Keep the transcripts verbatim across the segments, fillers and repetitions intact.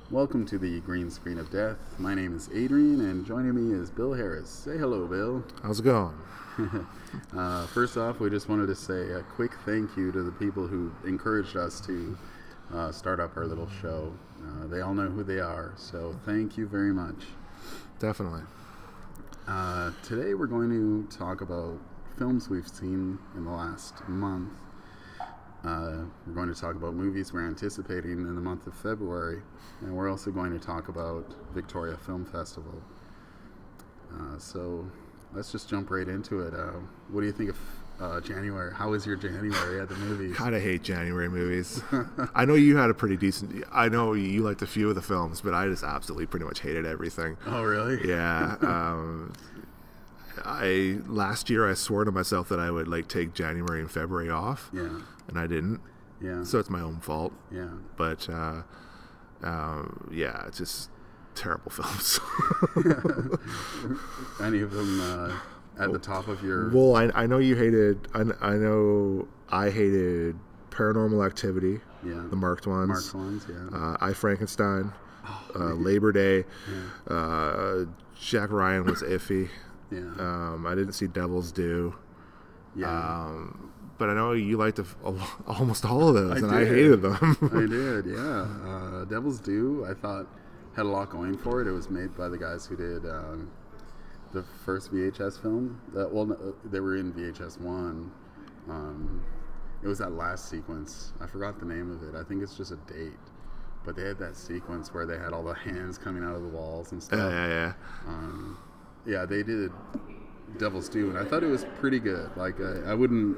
Welcome to the Green Screen of Death. My name is Adrian, and joining me is Bill Harris. Say hello, Bill. How's it going? uh, first off, we just wanted to say a quick thank you to the people who encouraged us to uh, start up our little show. Uh, they all know who they are, so thank you very much. Definitely. Uh, today we're going to talk about films we've seen in the last month. Uh, we're going to talk about movies we're anticipating in the month of February, and we're also going to talk about Victoria Film Festival. Uh, so let's just jump right into it. Uh, what do you think of uh, January? How was your January at the movies? Kind of hate January movies. I know you had a pretty decent... I know you liked a few of the films, but I just absolutely pretty much hated everything. Oh, really? Yeah. Um, I last year I swore to myself that I would like take January and February off. Yeah. And I didn't. Yeah. So it's my own fault. Yeah. But uh, um, yeah, it's just terrible films. Any of them uh, at the top of your... Well, I, I know you hated... I, I know I hated Paranormal Activity. Yeah. The marked ones. Marked ones, yeah. Uh, I, Frankenstein. Oh, uh, Labor Day. Yeah. Uh, Jack Ryan was iffy. Yeah. Um, I didn't see Devil's Due. Yeah. Um, but I know you liked almost all of those, I and did. I hated them. I did, yeah. Uh, Devil's Due, I thought, had a lot going for it. It was made by the guys who did um, the first V H S film. That, well, no, they were in V H S one. Um, it was that last sequence. I forgot the name of it. I think it's just a date. But they had that sequence where they had all the hands coming out of the walls and stuff. Yeah, yeah, yeah. Um, yeah, they did Devil's Due, and I thought it was pretty good. Like, I, I wouldn't...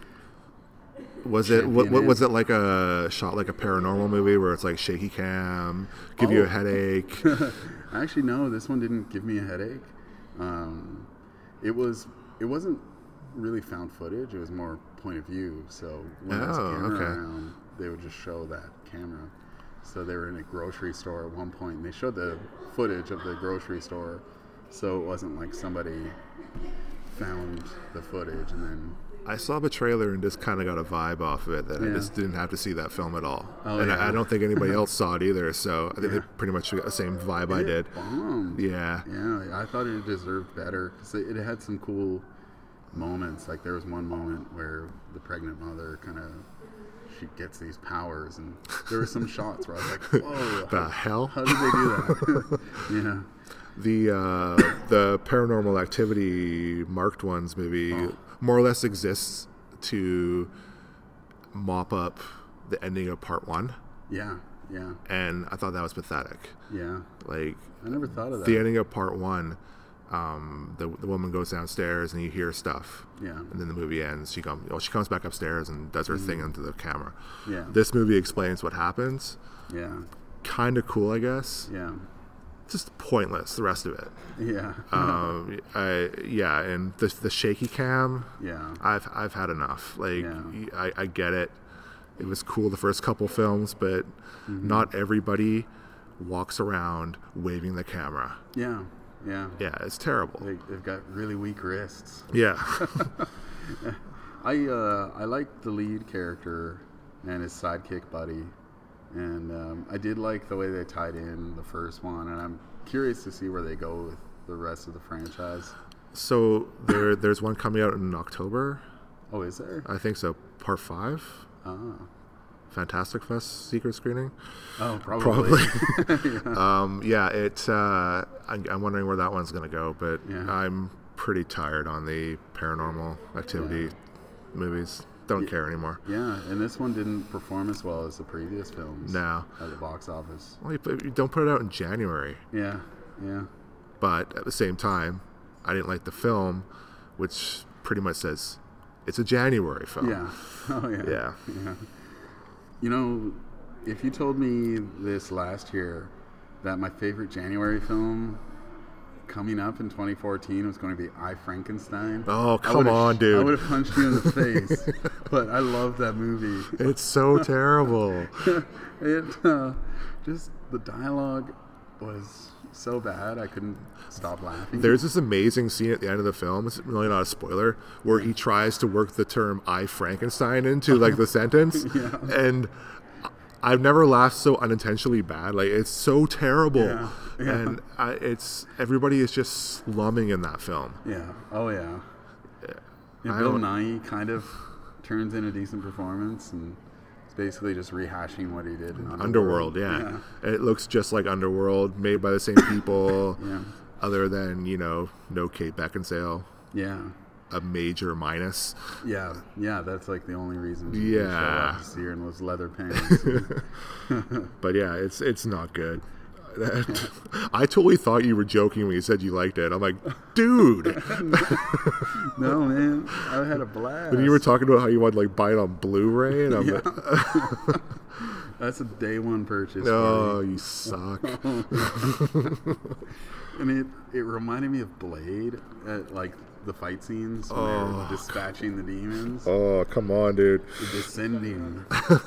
Was it what, what it. was it like a shot like a paranormal movie where it's like shaky cam, give oh. you a headache? Actually, no, this one didn't give me a headache. Um, it was it wasn't really found footage. It was more point of view. So when there's a Oh, camera okay. around, they would just show that camera. So they were in a grocery store at one point, and they showed the footage of the grocery store. So it wasn't like somebody found the footage and then... I saw the trailer and just kind of got a vibe off of it that Yeah. I just didn't have to see that film at all. Oh, and yeah. I, I don't think anybody else saw it either, so I think Yeah. they pretty much got the same vibe I It did. bombed. Yeah. Yeah, I thought it deserved better because it, it had some cool moments. Like there was one moment where the pregnant mother kind of she gets these powers, and there were some shots where I was like, "Whoa, The how, hell? how did they do that?" Yeah, The uh, the Paranormal Activity marked ones movie Oh. more or less exists to mop up the ending of part one, yeah, yeah, and I thought that was pathetic. yeah. Like I never thought of that. the ending of part one, um, the the woman goes downstairs and you hear stuff, Yeah, and then the movie ends. She comes, well, she comes back upstairs and does her Mm-hmm. thing into the camera. yeah, This movie explains what happens. yeah, Kind of cool, I guess. yeah, Just pointless. The rest of it. yeah, um, I, yeah, and the the shaky cam. yeah, I've I've had enough. Like Yeah. I, I get it. It was cool the first couple films, but Mm-hmm. not everybody walks around waving the camera. yeah, yeah. Yeah, it's terrible. They, they've got really weak wrists. Yeah. I uh, I liked the lead character and his sidekick buddy, and um, I did like the way they tied in the first one, and I'm curious to see where they go with the rest of the franchise. So there there's one coming out in October. Oh, is there? I think so. Part five. Ah. Fantastic Fest secret screening. Oh, probably. yeah. Um, yeah, it. Uh, I, I'm wondering where that one's going to go, but Yeah. I'm pretty tired on the Paranormal Activity movies. Don't Yeah. care anymore. Yeah, and this one didn't perform as well as the previous films. No. At the box office. Well, you, put- you don't put it out in January, Yeah, yeah, but at the same time, I didn't like the film, which pretty much says it's a January film. yeah. Oh, yeah. Yeah. Yeah. You know, if you told me this last year that my favorite January film coming up in twenty fourteen was going to be I, Frankenstein. Oh, I come would've- on, dude. I would have punched you in the face. But I love that movie. It's so terrible. It uh, just the dialogue was so bad I couldn't stop laughing. There's this amazing scene at the end of the film. It's really not a spoiler, where he tries to work the term "I Frankenstein" into like the sentence, Yeah. and I've never laughed so unintentionally bad. Like it's so terrible, Yeah, yeah. and I, it's everybody is just slumming in that film. Yeah. Oh yeah. And I Bill don't- Nighy kind of turns in a decent performance, and it's basically just rehashing what he did in Underworld, Underworld. yeah. It looks just like Underworld, made by the same people, Yeah. other than you know, no Kate Beckinsale, Yeah. a major minus. Yeah. Yeah. That's like the only reason. to Yeah. show up to see her in those leather pants. But yeah, it's it's not good. I totally thought you were joking when you said you liked it. I'm like, dude. No, man. I had a blast. And you were talking about how you wanted to like buy it on Blu-ray, and I'm Yeah. like, That's a day one purchase. oh, for me. you suck. And it, it reminded me of Blade, at, like the fight scenes when Oh, they were dispatching the demons, Oh, come on, dude. the descending.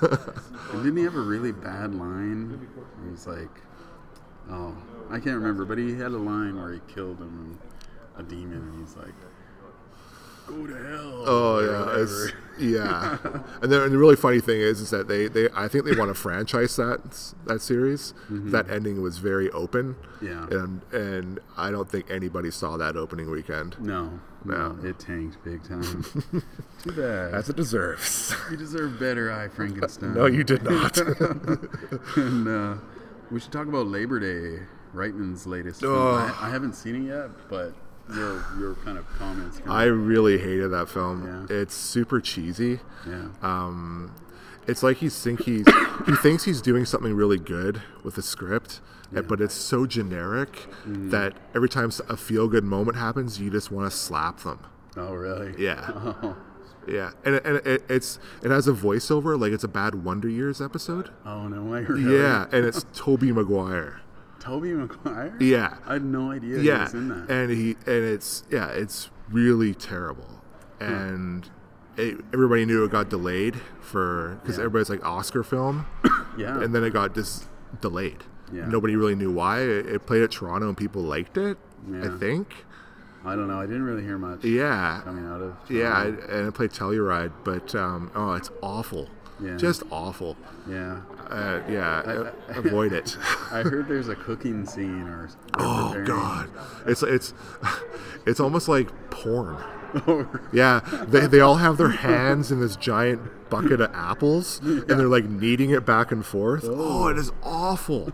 And didn't he have a really bad line? He was like, oh, I can't remember, but he had a line where he killed him, a demon, and he's like, go to hell. Oh or yeah, it's, whatever. yeah. And, then, and the really funny thing is, is that they, they I think they want to franchise that that series. That ending was very open. Yeah. And and I don't think anybody saw that opening weekend. No, no, No. it tanked big time. Too bad. As it deserves. You deserve better, I Frankenstein. No, you did not. And uh, we should talk about Labor Day, Reitman's latest film. Oh. I, I haven't seen it yet, but your your kind of comments. Kind I of, really hated that film. Yeah. It's super cheesy. yeah, Um, it's like he's think he's he thinks he's doing something really good with the script, uh, but it's so generic Mm-hmm. that every time s- a feel good moment happens, you just want to slap them. oh really? Yeah. Oh, Yeah, and, and it, it's it has a voiceover like it's a bad Wonder Years episode. oh no way. Really? Yeah, and it's Tobey Maguire. Toby Maguire. Yeah, I had no idea he yeah, was in that. and he and it's yeah, it's really terrible, and it, everybody knew it got delayed for because Yeah. everybody's like Oscar film, yeah, and then it got just delayed. Yeah. Nobody really knew why. It, it played at Toronto and people liked it. I Yeah. think. I don't know. I didn't really hear much Yeah, coming out of. yeah, I, Toronto. and it played Telluride, but um, oh, it's awful. Yeah. Just awful. yeah. Uh, yeah, a- avoid it. I heard there's a cooking scene or. or Oh preparing- God, it's it's it's almost like porn. Oh, Yeah, they they all have their hands in this giant bucket of apples, and they're like kneading it back and forth. Oh, it is awful.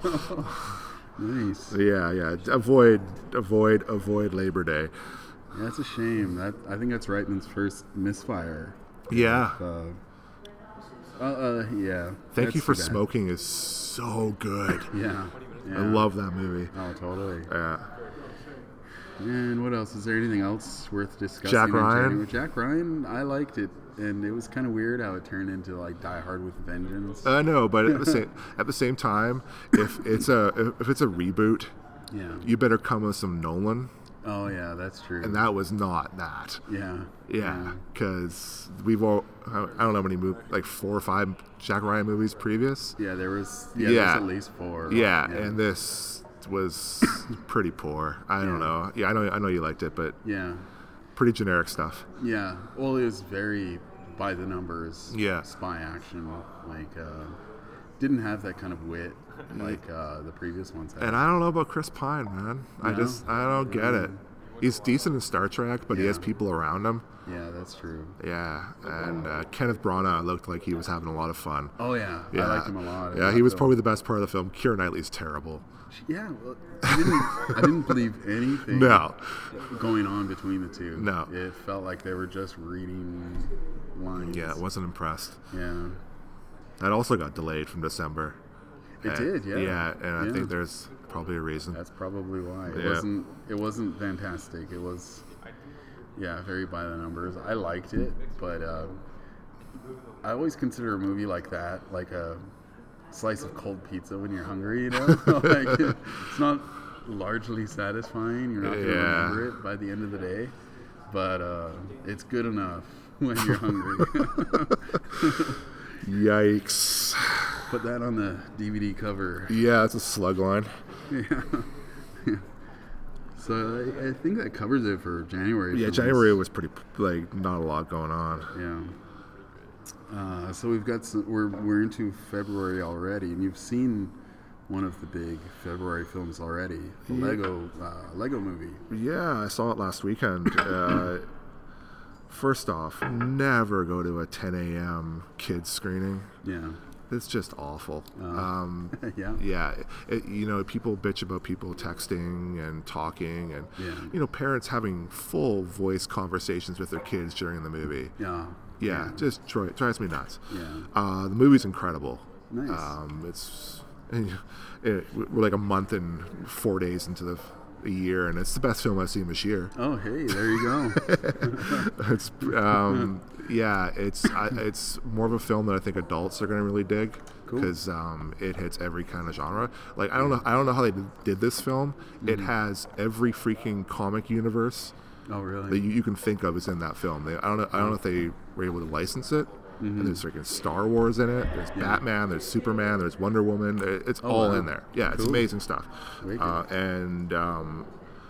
nice. Yeah, yeah. Avoid, avoid, avoid Labor Day. That's a shame. That I think that's Reitman's first misfire. Yeah. Uh, uh, uh yeah. Thank That's you for too bad. Smoking is so good. Yeah. yeah. I love that movie. Oh, totally. Yeah. And what else? Is there anything else worth discussing? Jack in Ryan? January? Jack Ryan. I liked it, and it was kind of weird how it turned into like Die Hard with Vengeance. I know, but at the same at the same time, if it's a if it's a reboot, yeah. you better come with some Nolan, Oh yeah, that's true. and that was not that. yeah. Yeah, because we've all I don't know how many movies, like four or five Jack Ryan movies previous. Yeah, there was. Yeah, Yeah. there's at least four. Yeah, and this was pretty poor. I don't Yeah. know. Yeah, I know. I know you liked it, but Yeah. pretty generic stuff. Yeah. Well, it was very by the numbers. Yeah. Spy action. Like, uh, didn't have that kind of wit like uh, the previous ones had. And I don't know about Chris Pine, man. I No? just I don't get it. He's decent in Star Trek, but he has Yeah. people around him. Yeah, that's true. Yeah, and uh, Kenneth Branagh looked like he was having a lot of fun. Oh yeah, Yeah, I liked him a lot. in Yeah, that he was film. probably the best part of the film. Keira Knightley's terrible. Yeah, well, I didn't. I didn't believe anything. No. Going on between the two. No. It felt like they were just reading lines. Yeah, wasn't impressed. Yeah. That also got delayed from December. It Uh, did. Yeah. Yeah, and I Yeah. think there's probably a reason. That's probably why it Yeah. wasn't. It wasn't fantastic. It was. Yeah, very by the numbers. I liked it, but uh, I always consider a movie like that like a slice of cold pizza when you're hungry. You know, like it's not largely satisfying. You're not going to Yeah. remember it by the end of the day, but uh, it's good enough when you're hungry. Yikes. Put that on the D V D cover. Yeah, it's a slug line. So I, I think that covers it for January. Yeah, films. January was pretty, like, not a lot going on. Yeah. Uh, so we've got some, we're we're into February already, and you've seen one of the big February films already, the Yeah. Lego uh, Lego Movie. Yeah, I saw it last weekend. Uh, first off, never go to a ten a.m. kids screening. Yeah. It's just awful. Uh, Um, yeah. yeah, it, you know, people bitch about people texting and talking, and Yeah. you know, parents having full voice conversations with their kids during the movie. Yeah. Yeah, just dri- drives me nuts. Yeah. Uh, the movie's incredible. Nice. Um, it's it, we're like a month and four days into the a year, and it's the best film I've seen this year. Oh, hey, there you go. It's um, yeah, it's I, it's more of a film that I think adults are going to really dig Cool. because um, it hits every kind of genre. Like I don't know, I don't know how they did, did this film. It has every freaking comic universe Oh, that really? you, you can think of is in that film. They, I don't know, I don't know if they were able to license it. And there's freaking Star Wars in it. There's Yeah. Batman. There's Superman. There's Wonder Woman. It- It's Oh, all wow. in there. Yeah, it's Cool. amazing stuff. Wicked. Uh, and um,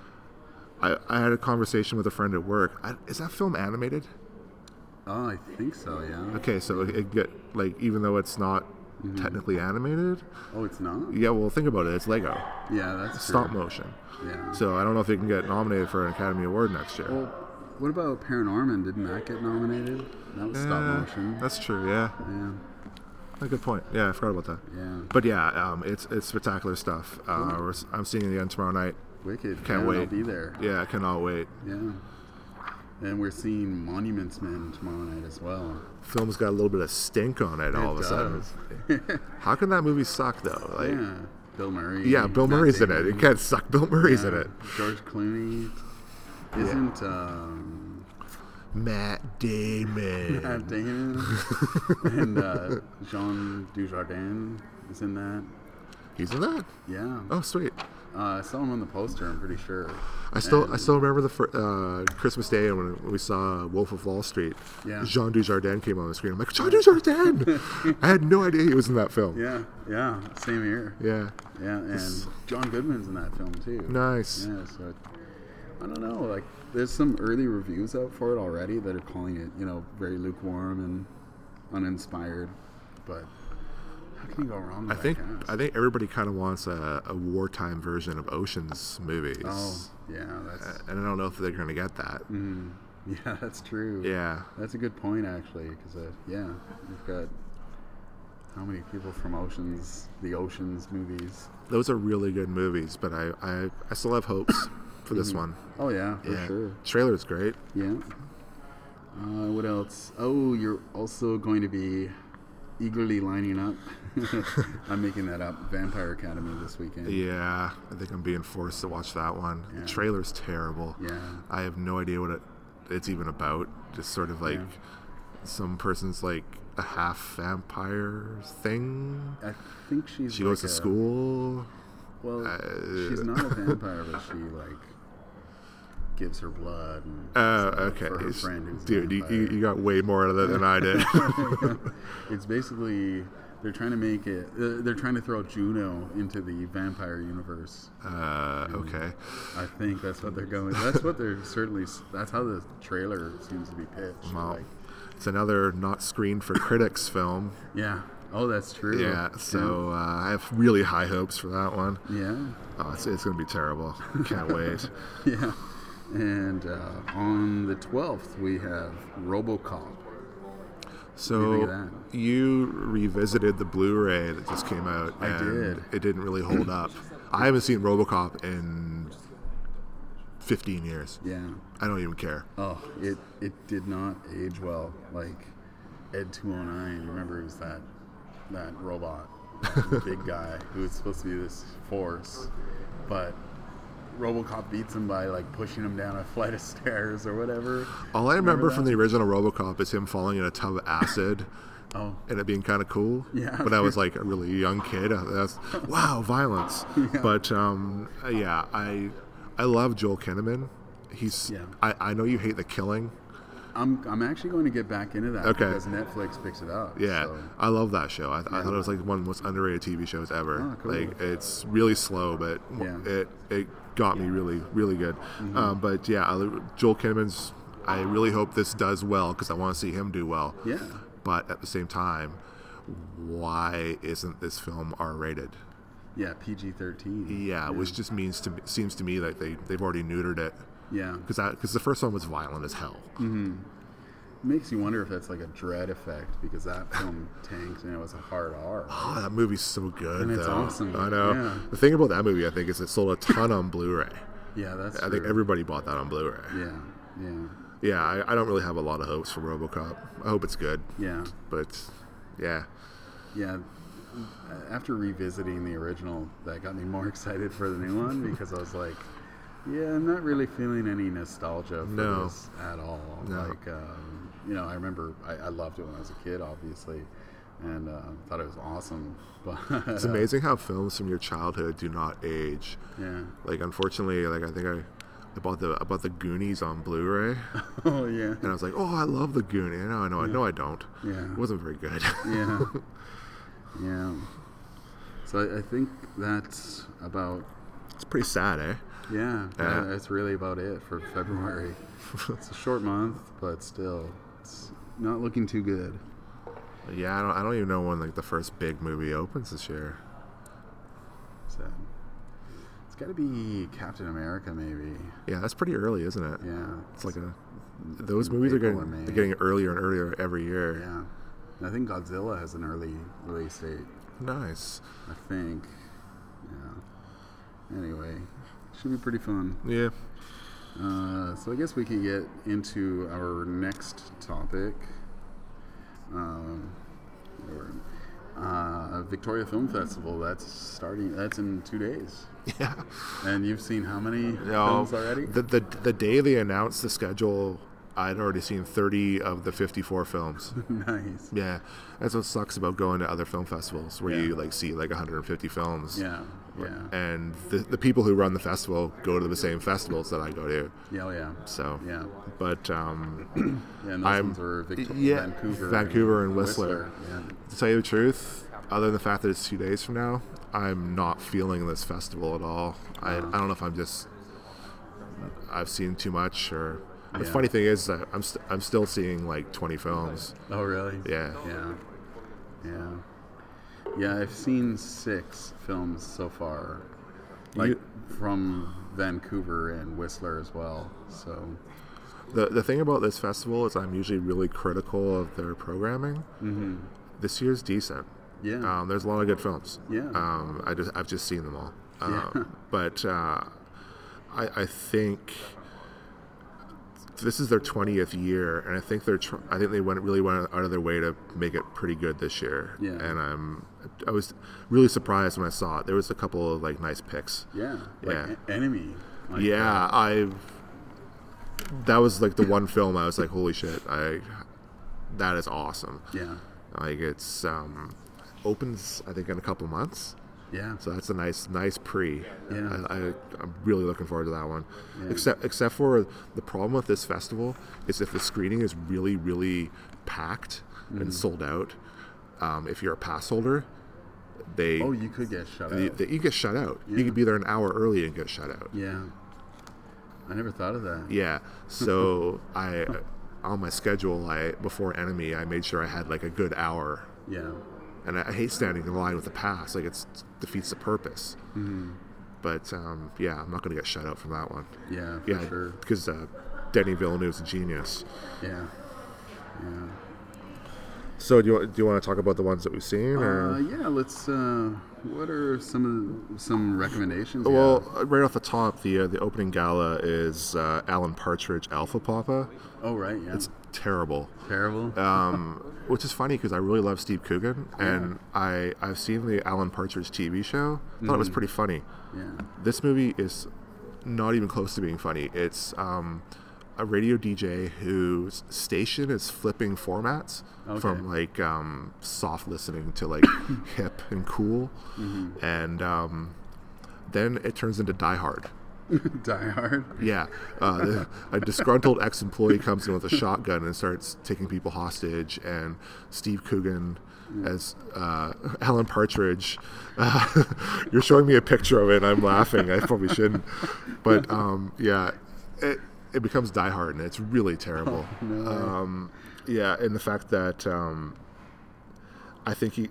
I, I had a conversation with a friend at work. I, is that film animated? Oh, I think so. Yeah. Okay, so it, it get like even though it's not technically animated. Oh, it's not. Yeah, well, think about it. It's Lego, Yeah, that's stop true. motion. Yeah. So I don't know if it can get nominated for an Academy Award next year. Well, what about Paranorman? Didn't that get nominated? That was stop Eh, motion. That's true. Yeah, Yeah. a good point. Yeah, I forgot about that. Yeah. But yeah, um, it's it's spectacular stuff. Uh, we're s- I'm seeing it again tomorrow night. Wicked. Can't yeah, wait. I'll be there. Yeah, I cannot wait. Yeah. And we're seeing Monuments Men tomorrow night as well. Film's got a little bit of stink on it, all of It a sudden. does. How can that movie suck though? Like, Yeah. Bill Murray. yeah, Bill Matt Murray's in it. Damon. It can't suck. Bill Murray's in Yeah. it. George Clooney. Isn't um, Matt Damon. Matt Damon and uh, Jean Dujardin is in that. He's in that. Yeah. Oh, sweet. Uh, I saw him on the poster. I'm pretty sure. I still I And- still remember the fir- uh, Christmas Day when when we saw Wolf of Wall Street. Yeah. Jean Dujardin came on the screen. I'm like, Jean Dujardin! I had no idea he was in that film. Yeah. Yeah. Same here. Yeah. Yeah. And John Goodman's in that film too. Nice. Yeah. So I don't know. Like, there's some early reviews out for it already that are calling it, you know, very lukewarm and uninspired. But how can you go wrong with I think that cast? I think everybody kind of wants a, a wartime version of Ocean's movies. Oh, yeah. That's And I don't know if they're going to get that. mm, yeah. That's true. Yeah. That's a good point, actually, because uh, yeah, we've got how many people from Oceans, the Oceans movies. Those are really good movies, but I, I, I still have hopes for this one. Oh yeah, for Yeah. sure. Trailer's great. Yeah. Uh, what else? Oh, you're also going to be eagerly lining up. I'm making that up. Vampire Academy this weekend. Yeah, I think I'm being forced to watch that one. Yeah. The trailer's terrible. Yeah. I have no idea what it, it's even about. Just sort of like Yeah. some person's like a half vampire thing. I think she's. She like goes to a- school. Well, Uh, she's not a vampire, but she like gives her blood. And Uh, stuff okay. For her It's- friend who's a Dude, you, vampire. you you got way more out of it than I did. It's basically they're trying to make it. Uh, they're trying to throw Juno into the vampire universe. uh, okay. I think that's what they're going. That's what they're certainly. s- That's how the trailer seems to be pitched. Well, Like, it's another not screened for critics film. yeah. Oh, that's true. Yeah, so uh, I have really high hopes for that one. Yeah. Oh, it's, it's going to be terrible. Can't wait. Yeah. And uh, on the twelfth, we have RoboCop. do you So think of you revisited the Blu-ray that just came out. I and did. It didn't really hold up. I haven't seen RoboCop in fifteen years. Yeah. I don't even care. Oh, it it did not age well. Like Ed two oh nine. Remember, it was that that robot, that big guy who was supposed to be this force, but RoboCop beats him by like pushing him down a flight of stairs or whatever. All I remember, from that? the original RoboCop is him falling in a tub of acid. Oh, And it being kind of cool. Yeah. But I was like a really young kid. Uh, That's wow, violence. Yeah. But um, uh, yeah, I I love Joel Kinnaman. He's. Yeah. I, I know you hate The Killing. I'm I'm actually going to get back into that Okay. because Netflix picks it up. Yeah, so- I love that show. I, I Yeah. thought it was like one of the most underrated T V shows ever. Oh, cool. Like it's really slow, but Yeah. it it got me really really good. Um, but yeah, I, Joel Kinnaman's. I really hope this does well because I want to see him do well. Yeah. but at the same time, why isn't this film R-rated? Yeah, P G thirteen. Yeah, yeah, which just means to me, seems to me like they they've already neutered it. Yeah, because because the first one was violent as hell. Mm-hmm. Makes you wonder if that's like a dread effect, because that film tanked and it was a hard R. Right? Oh, that movie's so good. And it's though. awesome. I know. Yeah. The thing about that movie, I think, is it sold a ton on Blu-ray. Yeah, that's. I true. think everybody bought that on Blu-ray. Yeah, yeah, yeah. I, I don't really have a lot of hopes for RoboCop. I hope it's good. Yeah, but yeah, yeah. After revisiting the original, that got me more excited for the new one, because I was like, yeah, I'm not really feeling any nostalgia for no. this at all. No. Like, um, you know, I remember I, I loved it when I was a kid, obviously, and uh, thought it was awesome. But it's amazing how films from your childhood do not age. Yeah. Like, unfortunately, like I think I, I bought the I bought the Goonies on Blu-ray. Oh yeah. And I was like, oh, I love the Goonies. No, I know, Yeah. I know, I don't. Yeah. It wasn't very good. Yeah. Yeah. So I, I think that's about. It's pretty sad, eh? Yeah, Yeah. that's really about it for February. It's a short month, but still, it's not looking too good. Yeah, I don't. I don't even know when like the first big movie opens this year. So it's got to be Captain America, maybe. Yeah, that's pretty early, isn't it? Yeah, It's like a. Those movies are April or getting May. they're getting earlier and earlier every year. Yeah, and I think Godzilla has an early release date. Nice. I think. Yeah. Anyway, should be pretty fun. Yeah. Uh, so I guess we can get into our next topic. Um, uh, Victoria Film Festival. That's starting. That's in two days. Yeah. And you've seen how many No, films already? The, the the day they announced the schedule, I'd already seen thirty of the fifty-four films. Nice. Yeah, that's what sucks about going to other film festivals, where Yeah. you like see like one hundred fifty films. Yeah. Yeah. And the the people who run the festival go to the same festivals that I go to. Yeah. Oh, yeah. So. Yeah. But um, Yeah. And those I'm- ones are Victor- yeah, Vancouver, Vancouver and Whistler. Yeah. to tell you the truth, other than the fact that it's two days from now, I'm not feeling this festival at all. I, I don't know if I'm just I've seen too much, or the Yeah. funny thing is that I'm st- I'm still seeing like twenty films. Oh, really? Yeah. Yeah. Yeah. Yeah, I've seen six films so far. Like You- from Vancouver and Whistler as well. So The the thing about this festival is I'm usually really critical of their programming. mm-hmm. This year's decent. Yeah. Um, there's a lot of good films. Yeah. Um, I just I've just seen them all. Yeah. Um, but uh, I I think this is their twentieth year, and I think they're tr- I think they went really went out of their way to make it pretty good this year. Yeah. And I'm I was really surprised when I saw it. There was a couple of like nice picks. Yeah. Like Yeah. E- Enemy. Like, Yeah, I. That was like the one film I was like, holy shit! I. That is awesome. Yeah. Like it's um, opens I think in a couple months. Yeah. So that's a nice, nice pre. Yeah. I, I, I'm really looking forward to that one. Yeah. Except, except for the problem with this festival is if the screening is really, really packed Mm-hmm. and sold out. Um, if you're a pass holder, they, Oh, you could get shut they, out. they you get shut out. Yeah. You could be there an hour early and get shut out. Yeah. I never thought of that. Yeah. So I, on my schedule, I before Enemy, I made sure I had like a good hour. Yeah. And I, I hate standing in line with a pass. Like it's defeats the purpose. Mm-hmm. But um, yeah, I'm not going to get shut out from that one. Yeah, for Yeah, sure. because uh, Denny Villeneuve's a genius. Yeah. Yeah. So do you do you want to talk about the ones that we've seen? Or? Uh, yeah, let's. Uh, what are some of the, some recommendations? you Well, have? right off the top, the uh, the opening gala is uh, Alan Partridge, Alpha Papa. Oh, right. Yeah. It's terrible. terrible. Um, which is funny because I really love Steve Coogan, and I I've seen the Alan Partridge T V show. Thought it was pretty funny. yeah. This movie is not even close to being funny. It's um, a radio D J whose station is flipping formats Okay. from like um, soft listening to like hip and cool, Mm-hmm. and um, then it turns into Die Hard. Die Hard. Yeah, uh, the- a disgruntled ex-employee comes in with a shotgun and starts taking people hostage, and Steve Coogan as uh, Alan Partridge. Uh, you're showing me a picture of it, and I'm laughing. I probably shouldn't, but um, yeah, it it becomes Die Hard, and it's really terrible. Oh, no. um, yeah, and the fact that um, I think he,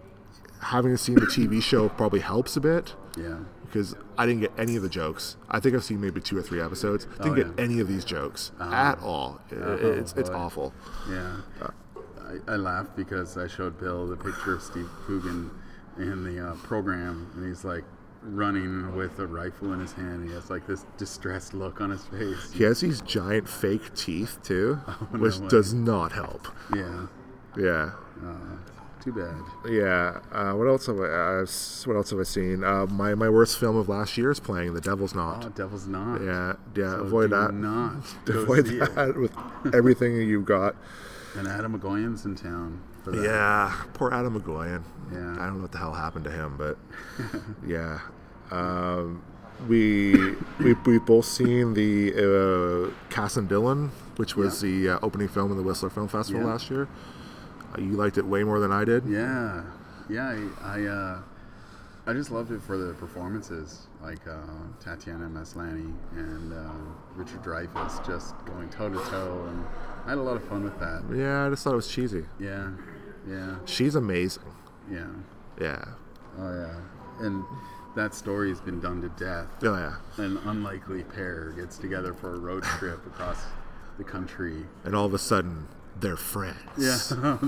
having seen the T V show probably helps a bit. Yeah. Because I didn't get any of the jokes. I think I've seen maybe two or three episodes. Didn't Oh, get yeah. any of these jokes Uh-huh. at all. It- Oh, it's it's boy. awful. Yeah. I, I laughed because I showed Bill the picture of Steve Coogan in the uh, program, and he's like running with a rifle in his hand. He has like this distressed look on his face. He has these giant fake teeth too, no which way. does not help. Yeah. Yeah. Uh, too bad. Yeah. Uh, what else have I? Uh, s- what else have I seen? Uh, my my worst film of last year is playing The Devil's Knot. Oh, Devil's Knot. Yeah. Yeah. So avoid do that. Not go Avoid see it. that with everything you've got. And Adam McGoyan's in town for that. Yeah. Poor Adam McGoyan. Yeah. I don't know what the hell happened to him, but yeah. Um, we we we both seen the uh, Cass and Dylan, which was Yeah. the uh, opening film of the Whistler Film Festival Yeah. last year. Uh, you liked it way more than I did. Yeah, yeah. I I, uh, I just loved it for the performances, like uh, Tatiana Maslany and uh, Richard Dreyfuss just going toe to toe, and I had a lot of fun with that. Yeah, I just thought it was cheesy. Yeah, yeah, She's amazing. yeah. Yeah. Oh yeah, and that story's been done to death. Oh yeah. An unlikely pair gets together for a road trip across the country. And all of a sudden, they're friends. Yeah,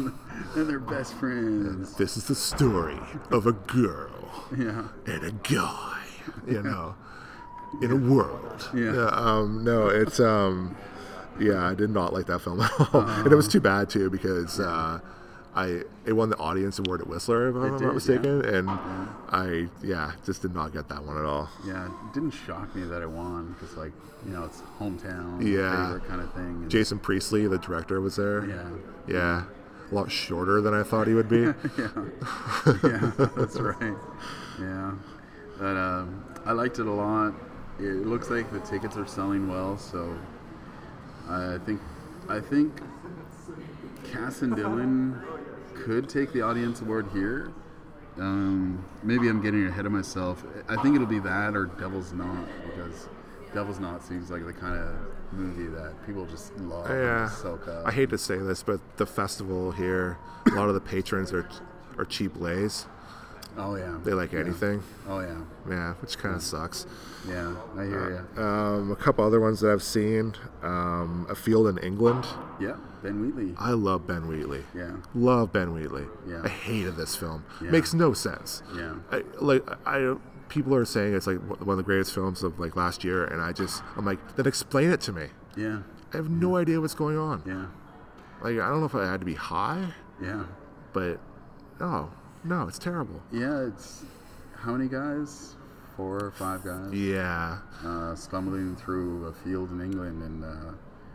and they're best friends. This is the story of a girl Yeah. and a guy, you know, in a world. Yeah. um, no, it's, um, yeah, I did not like that film at all. Uh-huh. And it was too bad, too, because uh, I it won the audience award at Whistler, if I'm did, not mistaken. yeah. And Yeah. I, yeah, just did not get that one at all. Yeah, it didn't shock me that it won because, like, you know, it's hometown Yeah. favorite kind of thing. And Jason Priestley, the director, was there. yeah, Yeah. A lot shorter than I thought he would be. yeah, yeah, that's right. Yeah, but um, I liked it a lot. It looks like the tickets are selling well, so I think I think Cass and Dylan could take the audience award here. Um, maybe I'm getting ahead of myself. I think it'll be that or Devil's Knot, because Devil's Knot seems like the kind of movie that people just love Yeah. and soak up. I hate to say this, but the festival here, a lot of the patrons are are cheap lays. Oh yeah. They like Yeah. anything. Oh yeah. Yeah, which kind of sucks. Yeah, I hear you. Um, a couple other ones that I've seen. Um, A Field in England. Yeah, Ben Wheatley. I love Ben Wheatley. Yeah, Love Ben Wheatley. Yeah. I hated this film. Yeah. Makes no sense. yeah, I, like I, people are saying it's like one of the greatest films of like last year, and I just I'm like, then explain it to me. yeah, I have no idea what's going on. yeah, Like I don't know if I had to be high, yeah. but oh no, it's terrible. Yeah, it's how many guys? Four or five guys Yeah. uh, stumbling through a field in England, and uh,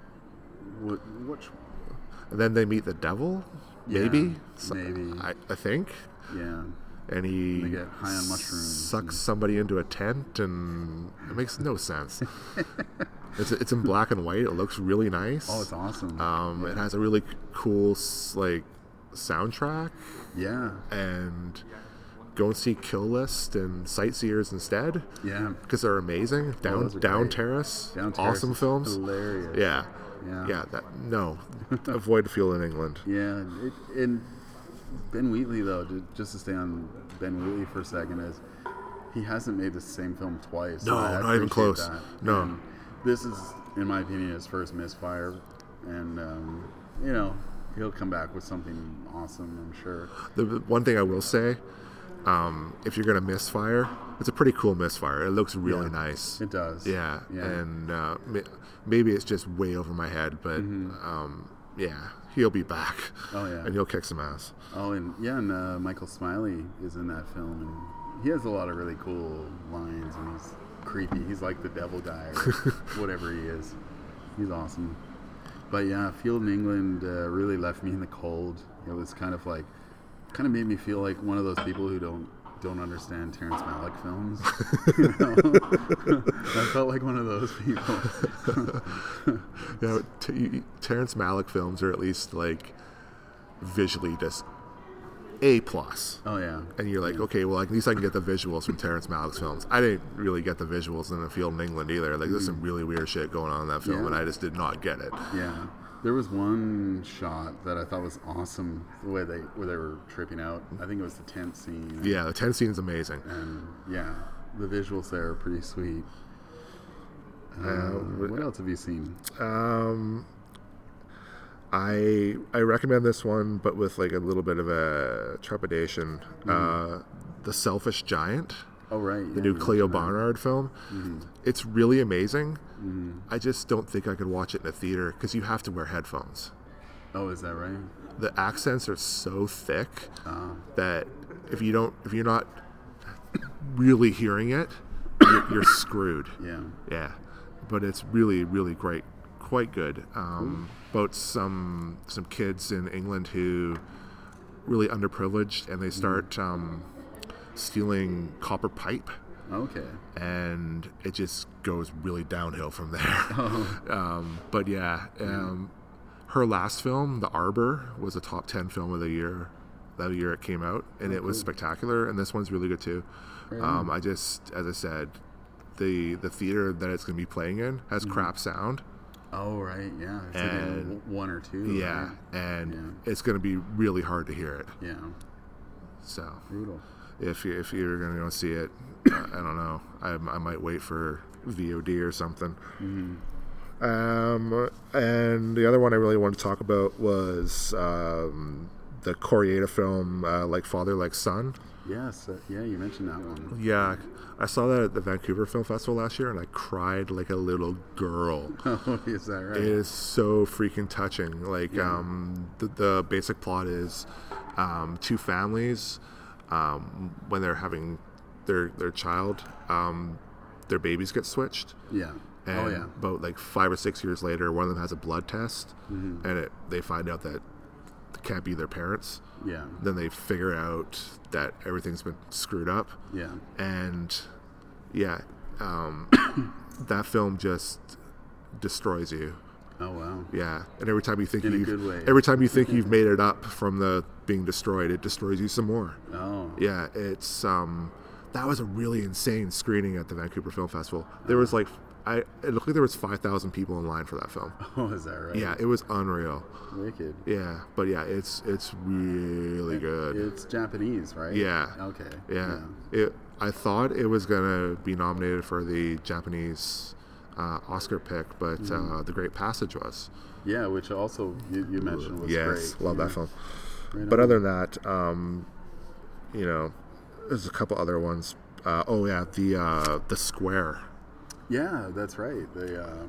what, which? And then they meet the devil, Yeah, maybe. So- maybe. I, I think. Yeah, And he They get high on mushrooms sucks somebody into a tent, and it makes no sense. it's it's in black and white. It looks really nice. oh, it's awesome. Um, It has a really c- cool s- like soundtrack, yeah, and go and see Kill List and Sightseers instead yeah. because they're amazing. Down those are Down great. Terrace, Down Terrace awesome is films. hilarious. Yeah, Yeah. yeah. That no, avoid Field in England. Yeah, it, and Ben Wheatley, though, to, just to stay on Ben Wheatley for a second, is he hasn't made the same film twice. No, and I not even appreciate close. that. No. And this is, in my opinion, his first misfire, and um, you know, he'll come back with something awesome, I'm sure. The the one thing I will say, um, if you're gonna misfire, it's a pretty cool misfire. It looks really Yeah. nice. It does. Yeah, Yeah. and uh, ma- maybe it's just way over my head, but um, yeah, he'll be back. Mm-hmm. Oh, yeah. and he'll kick some ass. Oh, and yeah, and uh, Michael Smiley is in that film, and he has a lot of really cool lines, and he's creepy. He's like the devil guy, or whatever he is. He's awesome. But yeah, Field in England uh, really left me in the cold. It was kind of like, kind of made me feel like one of those people who don't don't understand Terrence Malick films. You know? I felt like one of those people. You know, t- Terrence Malick films are at least like visually just A plus. Oh yeah. And you're like, okay, well, at least I can get the visuals from Terrence Malick's films. I didn't really get the visuals in A Field in England either. Like, there's some really weird shit going on in that film, Yeah. and I just did not get it. Yeah. There was one shot that I thought was awesome, the way they where they were tripping out. I think it was the tent scene. Yeah, the tent scene is amazing. And yeah, the visuals there are pretty sweet. Uh, uh, what else have you seen? Um, I I recommend this one, but with like a little bit of a trepidation. Mm-hmm. Uh, The Selfish Giant. Oh right, the yeah, new Cleo Barnard film. Mm-hmm. It's really amazing. Mm-hmm. I just don't think I could watch it in a theater because you have to wear headphones. Oh, is that right? The accents are so thick uh. that if you don't, if you're not really hearing it, you're, you're screwed. Yeah. Yeah, but it's really, really great, quite good. Um, about some some kids in England who really underprivileged, and they start mm. um, stealing copper pipe. Okay. And it just goes really downhill from there. Oh. um, but yeah, um, her last film, The Arbor, was a top ten film of the year. That year it came out, and oh, it was cool. spectacular. And this one's really good too. Right um, I just, as I said, the the theater that it's going to be playing in has mm-hmm. crap sound. Oh right, yeah. It's and like one or two. Yeah, right? and yeah. it's going to be really hard to hear it. Yeah. So brutal. If you if you're going to go see it, I don't know. I, I might wait for V O D or something. Mm-hmm. Um, and the other one I really wanted to talk about was um, the Koreeda film, uh, Like Father, Like Son. Yes, uh, yeah, you mentioned that one. Yeah, I saw that at the Vancouver Film Festival last year, and I cried like a little girl. Oh, is that right? It is so freaking touching. Like, yeah. um, the, the basic plot is um, two families. Um, when they're having their their child, um, their babies get switched. Yeah. And oh yeah. About like five or six years later, one of them has a blood test, mm-hmm. and it, they find out that it can't be their parents. Yeah. Then they figure out that everything's been screwed up. Yeah. And yeah, um, that film just destroys you. Oh wow. Yeah, and every time you think in you've a good way. every time you think you've made it up from the being destroyed, it destroys you some more. Oh. Yeah, it's um that was a really insane screening at the Vancouver Film Festival. There was like I it looked like there was five thousand people in line for that film. Oh, is that right? Yeah, it was unreal. Wicked. Yeah, but yeah, it's it's really it, good. It's Japanese, right? Yeah. Okay. Yeah. yeah. It I thought it was gonna be nominated for the Japanese Uh, Oscar pick, but mm-hmm. uh, The Great Passage was. Yeah, which also you, you mentioned was yes, great. Yes, love yeah. that film. Right but on. other than that, um, you know, there's a couple other ones. Uh, oh yeah, the uh, the Square. Yeah, that's right. The uh...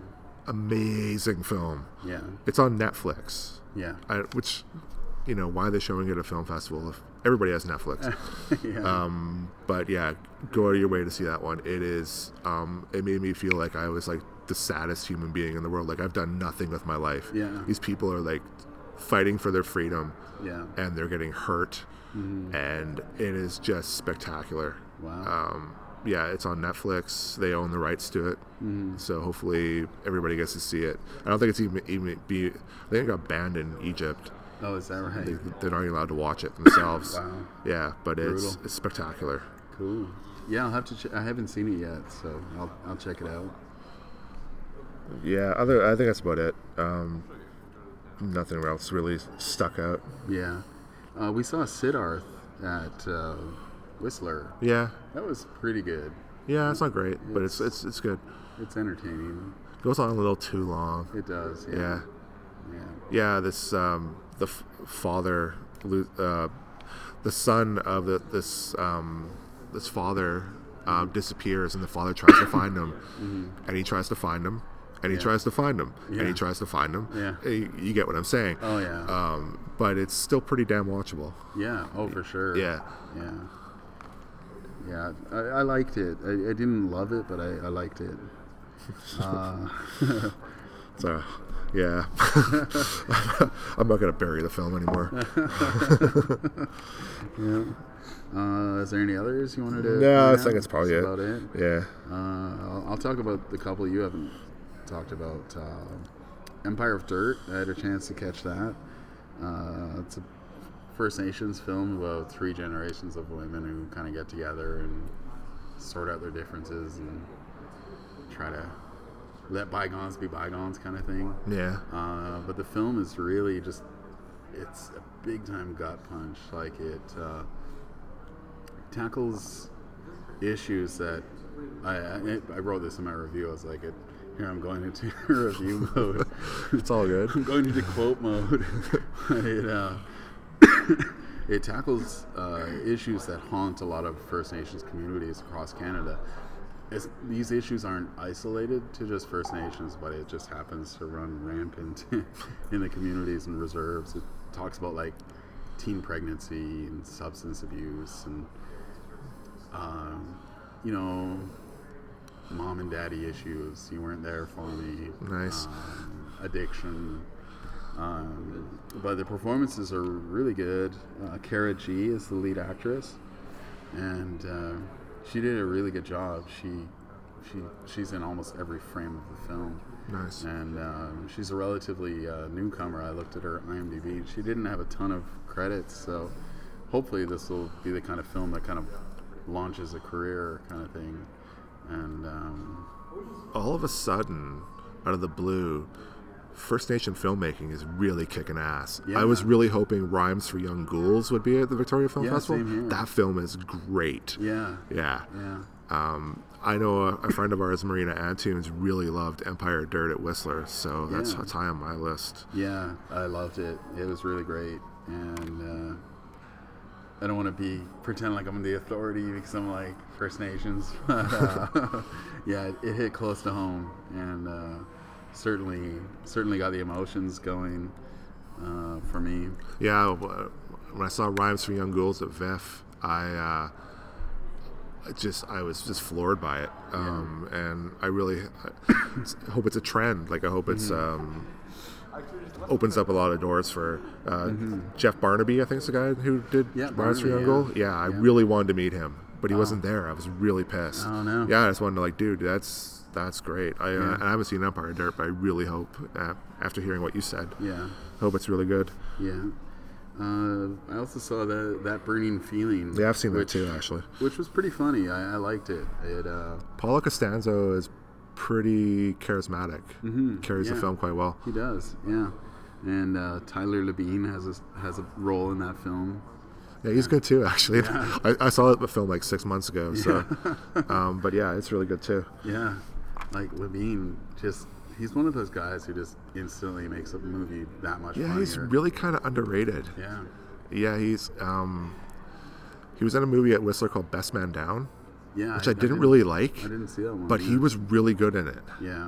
amazing film. Yeah, it's on Netflix. Yeah, I, which, you know, why are they showing it at a film festival if everybody has Netflix? yeah. Um, but yeah, go out of your way to see that one. It is. Um, it made me feel like I was like the saddest human being in the world. Like I've done nothing with my life. Yeah. These people are like fighting for their freedom. Yeah. And they're getting hurt. Mm-hmm. And it is just spectacular. Wow. Um, yeah, it's on Netflix. They own the rights to it. Mm-hmm. So hopefully everybody gets to see it. I don't think it's even even be. I think it got banned in Egypt. Oh, is that right? They, they're not allowed to watch it themselves. Wow. Yeah, but Brutal. it's it's spectacular. Cool. Yeah, I'll have to. Ch- I haven't seen it yet, so I'll I'll check it out. Yeah, other I think that's about it. Um, nothing else really stuck out. Yeah, uh, we saw Siddharth at uh, Whistler. Yeah, that was pretty good. Yeah, it's not great, it's, but it's it's it's good. It's entertaining. It goes on a little too long. It does. Yeah. Yeah. Yeah. Yeah, this um, the f- father, uh, the son of the, this um, this father um, disappears, and the father tries to find him, mm-hmm. and he tries to find him, and he yeah. tries to find him, yeah. and he tries to find him. Yeah, you, you get what I'm saying. Oh yeah. Um, but it's still pretty damn watchable. Yeah. Oh, for sure. Yeah. Yeah. Yeah. I, I liked it. I, I didn't love it, but I, I liked it. Uh, so. Yeah. I'm not going to bury the film anymore. Yeah. Uh, is there any others you wanted to? No, I think that's probably that's it. about it. Yeah. Uh, I'll, I'll talk about the couple you haven't talked about. Uh, Empire of Dirt. I had a chance to catch that. Uh, it's a First Nations film about three generations of women who kind of get together and sort out their differences and try to let bygones be bygones kind of thing. Yeah. Uh, but the film is really just, it's a big time gut punch. Like it uh, tackles issues that I, I I wrote this in my review. I was like, it, here I'm going into review mode. It's all good. I'm going into quote mode. it, uh, it tackles uh, issues that haunt a lot of First Nations communities across Canada. It's, these issues aren't isolated to just First Nations, but it just happens to run rampant in the communities and reserves. It talks about like teen pregnancy and substance abuse and um, you know, mom and daddy issues. You weren't there for me. Nice. Um, addiction. Um, but the performances are really good. Uh, Kara G is the lead actress, and uh, she did a really good job. She, she, she's in almost every frame of the film. Nice. And um, she's a relatively uh, newcomer. I looked at her IMDb. She didn't have a ton of credits, so hopefully this will be the kind of film that kind of launches a career, kind of thing. And um, all of a sudden, out of the blue, First Nation filmmaking is really kicking ass. Yeah. I was really hoping Rhymes for Young Ghouls would be at the Victoria Film Yeah, Festival. same here. That film is great. yeah, Yeah. yeah, Um, I know a, a friend of ours, Marina Antunes, really loved Empire Dirt at Whistler, so that's, Yeah. that's high on my list. yeah. I loved it. It was really great, and uh, I don't want to be pretend like I'm the authority because I'm like First Nations, but uh, yeah, it, it hit close to home, and uh, certainly, certainly got the emotions going uh, for me. Yeah, w- when I saw Rhymes for Young Ghouls at V I F, I uh, I just I was just floored by it, um, and I really I hope it's a trend. Like I hope it's um, opens up a lot of doors for uh, Mm-hmm. Jeff Barnaby. I think is the guy who did Yeah, Rhymes for Barnaby, Young yeah. Ghouls. Yeah, I Yeah. really wanted to meet him, but he wasn't there. I was really pissed. Oh, no. Yeah, I just wanted to like, dude, that's that's great. I uh, Yeah. and I haven't seen Empire Dirt, but I really hope uh, after hearing what you said, Yeah, hope it's really good. yeah. Uh, I also saw that that burning feeling. Yeah, I've seen which, that too, actually. which was pretty funny. I, I liked it. It uh, Paula Costanzo is pretty charismatic. Mhm, Carries the yeah. film quite well. he does, yeah. And uh, Tyler Labine has a has a role in that film. Yeah, he's good too, actually. Yeah. I, I saw the film like six months ago. So, um, but yeah, it's really good too. Yeah, like Labine, just he's one of those guys who just instantly makes a movie that much Yeah, funnier. he's really kind of underrated. yeah, Yeah, he's um, he was in a movie at Whistler called Best Man Down, yeah. which I, didn't really like, I didn't see that one. but yeah. he was really good in it. Yeah.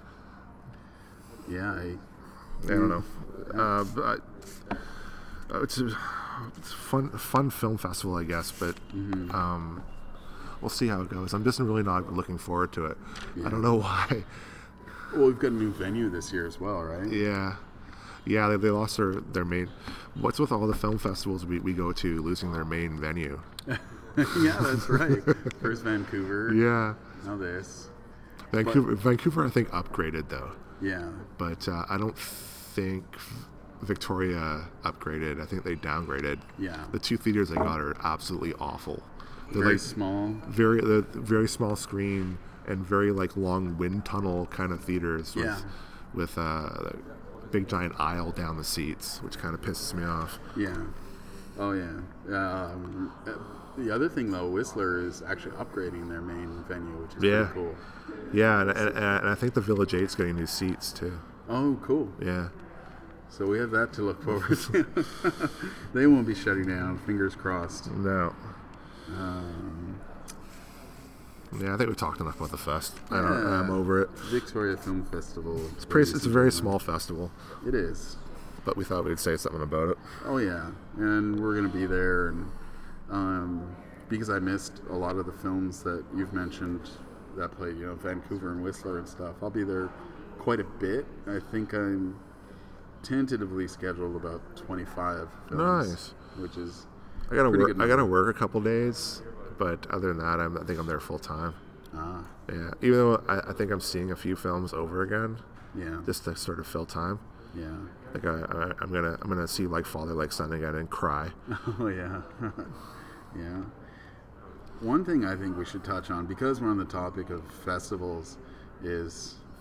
Yeah. I, I don't know. Uh, but uh, it's, a, it's a fun, fun film festival, I guess. But Mm-hmm. um, we'll see how it goes. I'm just really not looking forward to it. Yeah. I don't know why. well, we've got a new venue this year as well, right? Yeah, yeah. They, they lost their, their main. What's with all the film festivals we, we go to losing their main venue? yeah, that's right. First Vancouver. Yeah, Now this. Vancouver. Vancouver, I think upgraded though, Yeah. but uh, I don't think Victoria upgraded. I think they downgraded. Yeah. The two theaters they got are absolutely awful. They're Very like small. very the very small screen and very like long wind tunnel kind of theaters with Yeah. with uh, a big giant aisle down the seats, which kind of pisses me off. Yeah. Oh yeah. Um, uh, the other thing though, Whistler is actually upgrading their main venue, which is Yeah. pretty cool. Yeah, and, and, and I think the Village Eight's getting new seats too. Oh, cool. Yeah. So we have that to look forward to. They won't be shutting down. Fingers crossed. No. Um, Yeah, I think we talked enough about the fest. I don't. Yeah. I'm over it. Victoria Film Festival. It's pretty. It's a very small festival, It is. but we thought we'd say something about it. Oh yeah, and we're gonna be there, and um, because I missed a lot of the films that you've mentioned that played, you know, Vancouver and Whistler and stuff. I'll be there quite a bit. I think I'm tentatively scheduled about twenty-five films, Nice. which is I gotta pretty work. good I gotta number. work a couple days, but other than that, I'm, I think I'm there full time. ah Yeah, even though I, I think I'm seeing a few films over again, yeah just to sort of fill time. yeah Like I, I, I'm gonna I'm gonna see Like Father Like Son again and cry. oh yeah yeah. One thing I think we should touch on, because we're on the topic of festivals, is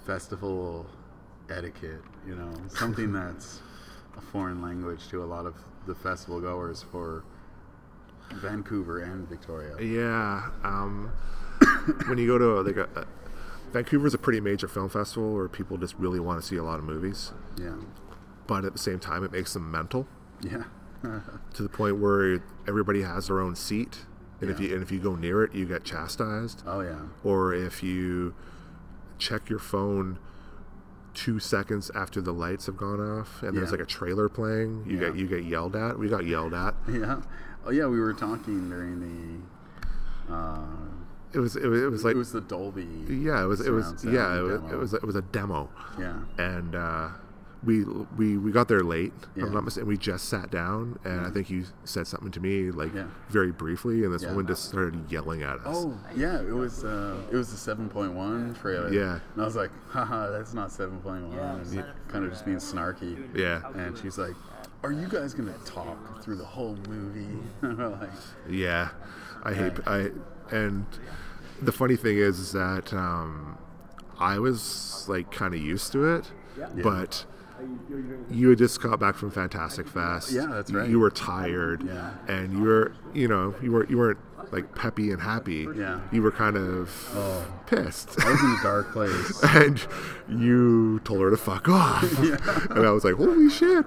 festival etiquette, you know, something that's a foreign language to a lot of the festival goers for Vancouver and Victoria. Yeah. Um, when you go to like a, a Vancouver's a pretty major film festival where people just really want to see a lot of movies. Yeah. But at the same time, it makes them mental. Yeah. To the point where everybody has their own seat, and Yeah. if you and if you go near it, you get chastised. Oh yeah. Or if you check your phone two seconds after the lights have gone off, and there's Yeah. like a trailer playing, you Yeah. get you get yelled at. We got yelled at. Yeah. Oh yeah, we were talking during the. Uh, It was it was, it was like it was the Dolby. yeah, it was it was surround sound yeah, it was, demo. it was it was a demo, Yeah. and uh, we we we got there late. If Yeah. I'm not mistaken. We just sat down, and I Yeah. think you said something to me like Yeah. very briefly, and this Yeah. woman just started yelling at us. Oh yeah, it was uh, it was the seven point one trailer. Yeah. And I was like, haha, that's not seven point one. And kind of just being snarky. Yeah. And she's like, are you guys gonna talk through the whole movie? And we're like, Yeah, I hate I and the funny thing is, is that um, I was like kind of used to it, but you had just got back from Fantastic Fest. Yeah, that's right. You were tired, Yeah. and you were you know you were you weren't like peppy and happy. Yeah. You were kind of Oh. pissed. I was in a dark place. And you told her to fuck off. And I was like, holy shit.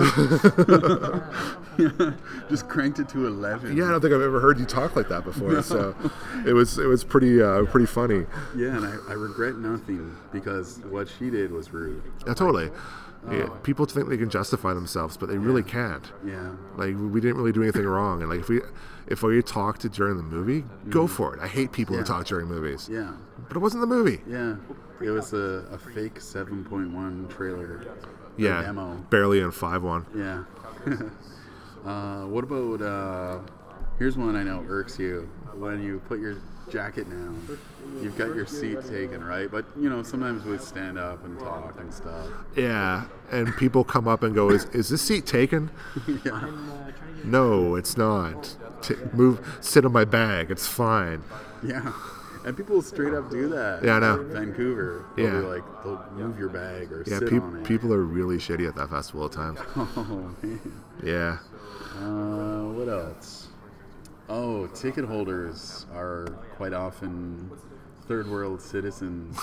Just cranked it to eleven. Yeah, I don't think I've ever heard you talk like that before. So it was it was pretty uh, pretty funny. Yeah, and I, I regret nothing because what she did was rude. Yeah, totally. Yeah, people think they can justify themselves, but they really can't. Yeah. Like we didn't really do anything wrong, and like if we if we talked during the movie, go for it. I hate people Yeah. who talk during movies. Yeah. But it wasn't the movie. Yeah. It was a, a fake seven point one trailer. Yeah, Demo. barely in five one. Yeah. uh, what about, uh, here's one I know irks you. When you put your jacket down, you've got your seat taken, right? But, you know, sometimes we stand up and talk and stuff. Yeah, and people come up and go, "Is is this seat taken?" Yeah. No, it's not. T- move, sit on my bag. It's fine. Yeah. And people straight up do that. Yeah, I know. in Vancouver. They'll Yeah. be like, they'll move your bag or Yeah, sit peop on it. people are really shitty at that festival at times. Oh, man. Yeah. Uh, what else? Oh, ticket holders are quite often third world citizens.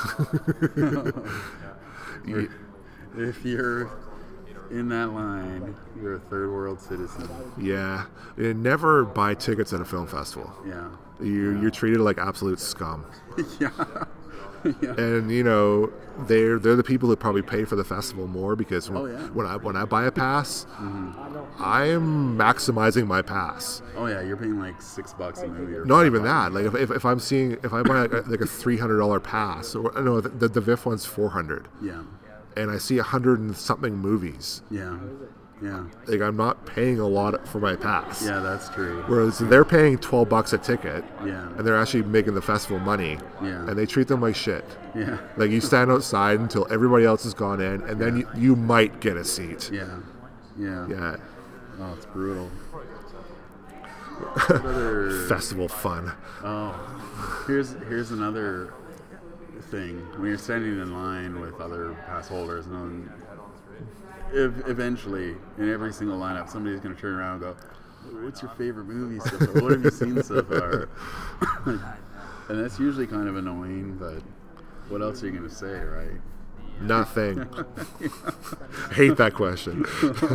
You- If you're in that line, you're a third world citizen. Yeah. You never buy tickets at a film festival. Yeah. You, You're treated like absolute scum. Yeah. Yeah. And you know they're they're the people that probably pay for the festival more because when, Oh, yeah. when I when I buy a pass, I'm maximizing my pass. Oh yeah, you're paying like six bucks a movie. Or Not five even bucks. that. Like if, if, if I'm seeing if I buy like a three hundred dollar pass, or no, the, the, the V I F one's four hundred, Yeah. and I see a hundred and something movies. Yeah. Yeah. Like I'm not paying a lot for my pass. Yeah, that's true. Whereas they're paying twelve bucks a ticket, Yeah. and they're actually making the festival money, Yeah. and they treat them like shit. Yeah. Like you stand outside until everybody else has gone in, and then you, you might get a seat. Yeah. Yeah. Yeah, Oh, it's brutal. What other... festival fun. Oh, here's here's another thing. When you're standing in line with other pass holders, and then if eventually in every single lineup, somebody's going to turn around and go, "What's your favorite movie so far? What have you seen so far?" And that's usually kind of annoying, but what else are you going to say, right? Nothing. Hate that question.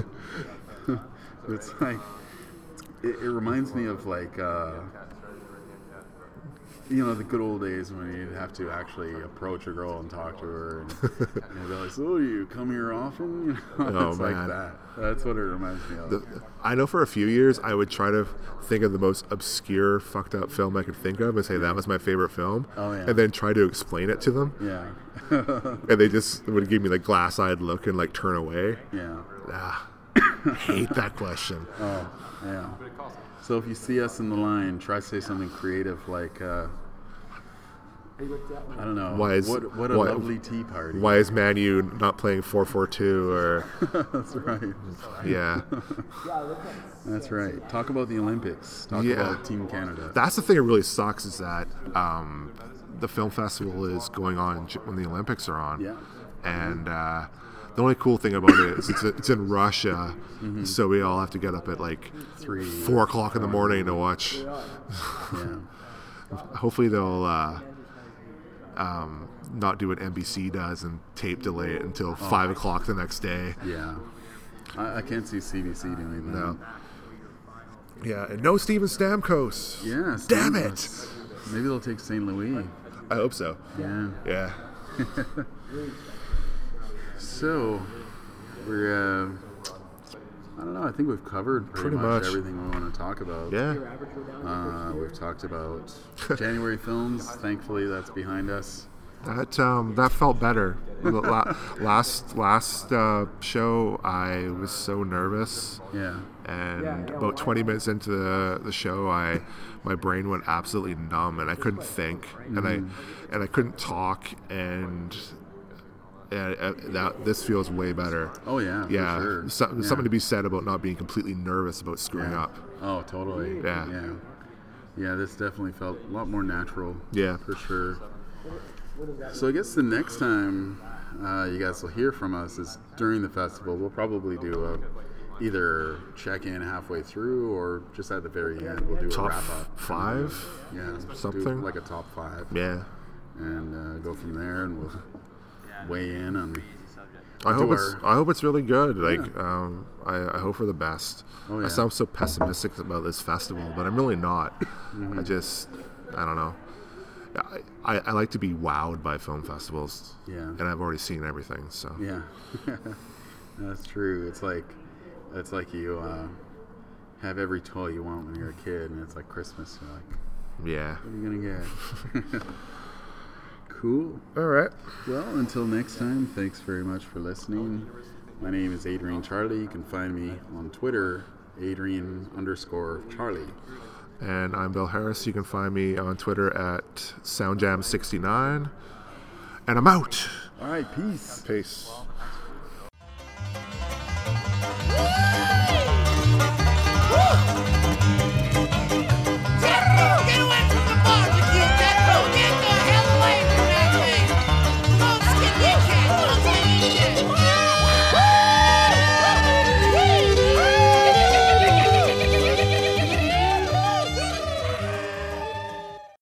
It's like it, it reminds me of like uh, you know the good old days when you'd have to actually approach a girl and talk to her, and, and they'd be like, "So you come here often?" You know, Oh, it's man. like that. That's what it reminds me of. The- I know for a few years I would try to think of the most obscure, fucked up film I could think of and say that was my favorite film, Oh, yeah. and then try to explain it to them, Yeah, and they just would give me like glass-eyed look and like turn away. yeah. Ah, hate that question. Oh, yeah. So if you see us in the line, try to say something creative like, uh, I don't know. Why is- what what a why- lovely tea party. Why is Man U not playing four four two or That's right. yeah? That's right. Talk about the Olympics. Talk Yeah. about Team Canada. That's the thing that really sucks is that um, the film festival is going on j- when the Olympics are on. Yeah. And uh, the only cool thing about it is it's, it's in Russia, Mm-hmm. so we all have to get up at like Three. four o'clock in the morning to watch. Yeah. Hopefully they'll uh, um, not do what N B C does and tape delay it until five o'clock the next day. Yeah. I, I can't see C B C doing that. No. Yeah, and no Steven Stamkos. Yeah. Damn Steve- it. Maybe they'll take Saint Louis. I hope so. Yeah. Yeah. So, we're, uh, I don't know, I think we've covered pretty, Pretty much, much. everything we want to talk about. Yeah. Uh, we've talked about January films. Thankfully, that's behind us. That um, that felt better. The la- last last uh, show, I was so nervous, Yeah. and about twenty minutes into the, the show, I my brain went absolutely numb, and I couldn't think, and I and I couldn't talk, and, and uh, that this feels way better. Oh, yeah, for Yeah, sure. so, Yeah. something to be said about not being completely nervous about screwing Yeah. up. Oh, totally. Yeah. Yeah. Yeah, this definitely felt a lot more natural. Yeah. For sure. So I guess the next time uh, you guys will hear from us is during the festival. We'll probably do a either check-in halfway through or just at the very end. We'll do a Top wrap-up. five, Yeah. do something? like a top five. Yeah. And uh, go from there, and we'll weigh in on. I hope Do it's our- I hope it's really good. Like Yeah. um, I, I hope for the best. Oh, I yeah. sound so pessimistic about this festival, but I'm really not. Mm-hmm. I just I don't know. I, I, I like to be wowed by film festivals. Yeah. And I've already seen everything. So Yeah, that's true. It's like it's like you uh, have every toy you want when you're a kid, and it's like Christmas. You're like, yeah. what are you gonna get? Cool. All right. Well, until next time, thanks very much for listening. My name is Adrian Charlie. You can find me on Twitter, Adrian underscore Charlie. And I'm Bill Harris. You can find me on Twitter at SoundJam sixty-nine. And I'm out. All right, peace. Peace.